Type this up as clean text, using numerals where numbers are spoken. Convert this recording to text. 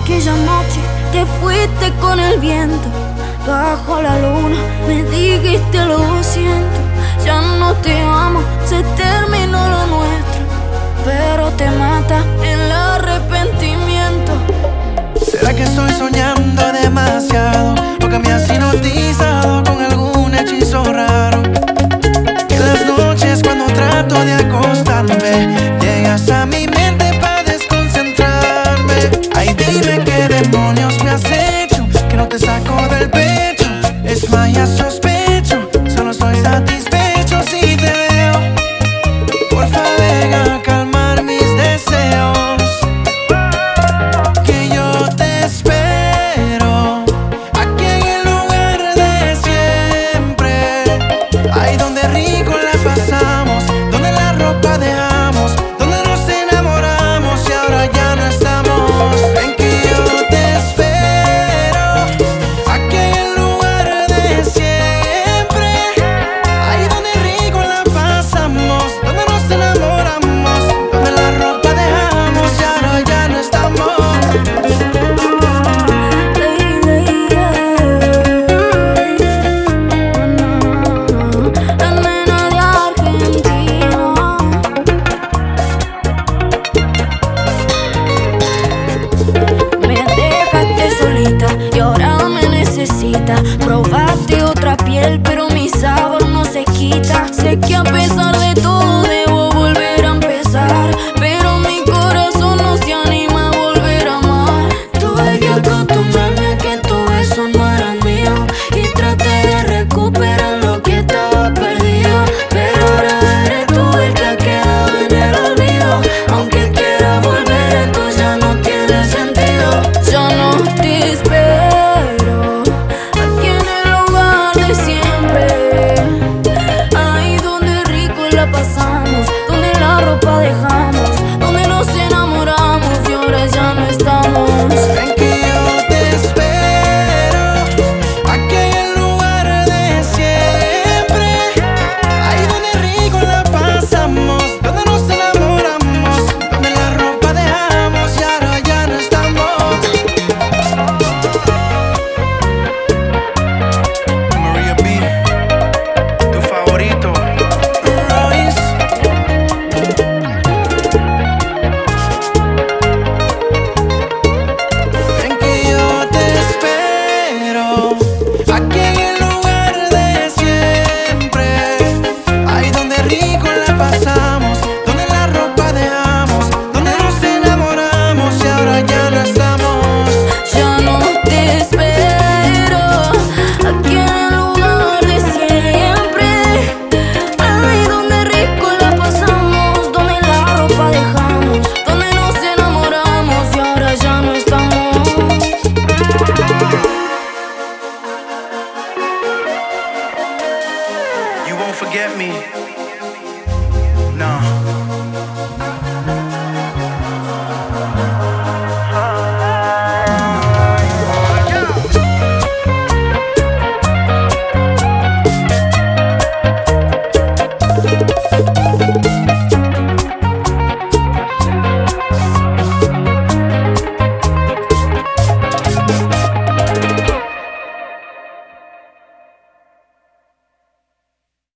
Aquella noche te fuiste con el viento, bajo la luna me dijiste lo siento. Ya no te amo, se terminó lo nuestro, pero te mata el arrepentimiento. ¿Será que estoy soñando demasiado? ¿O que me has hipnotizado con algún hechizo raro? Que las noches cuando trato de acostarme llegas a mi mente para desconcentrarme. Ay, dime qué demonios